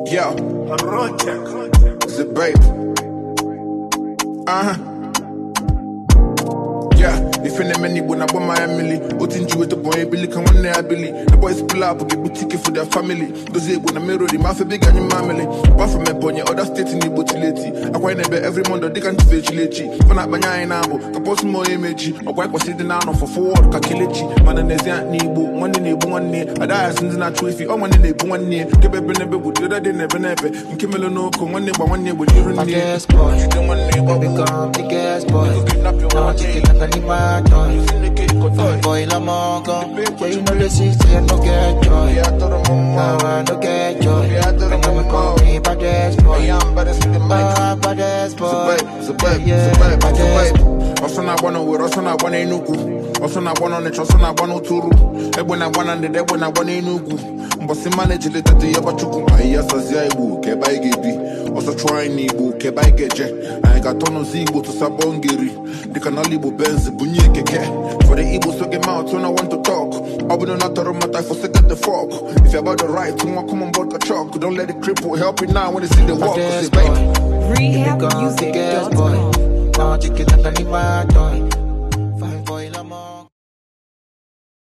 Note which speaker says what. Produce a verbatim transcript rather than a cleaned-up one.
Speaker 1: Yeah. The babe. Uh-huh. Yeah, if any many when I want my family, what in you with the boy, Billy can one day I believe. The boys pull up, get boutique for their family. Those when I mirror the mouth big and your family. Apart from my boy, other states in the utility. I quite never every month they can't fetch lechi. When I banya in abo, I post more image. I quite was sitting down for forward, kakilichi. Man, and there's a nibu, one in a one near. I die since not true if you one in a one near. Give a never would the other day never never. And Kimelo no come one near one near with you.
Speaker 2: I guess boy, you don't want to become the gas boy. Now take it. My toy, boy, la mongo. Yeah, you know the sister, I no get joy. Now I no get joy. And I'm call me baddest boy. Ah, baddest boy. Yeah, baddest boy.
Speaker 1: Also na wana we, also na wana inugu. Also na wana ne, also na wana uturu. Ebe na wana ne, ebe na wana inugu. Mbosi manage le tete yaba chuku. Aya sazia ibu, keba igebi. Also try ni ibu, keba igeje. I got tono zibu to sabongiri. They can only be benz, bunye keke. For the Igbo so get out, when I want to talk. I'll be not a room, for second the fork. If you're about the right, you want come on board the truck. Don't let it cripple, help it now when they see the walk.
Speaker 2: Rehab music, boy. Now chicken and my toy.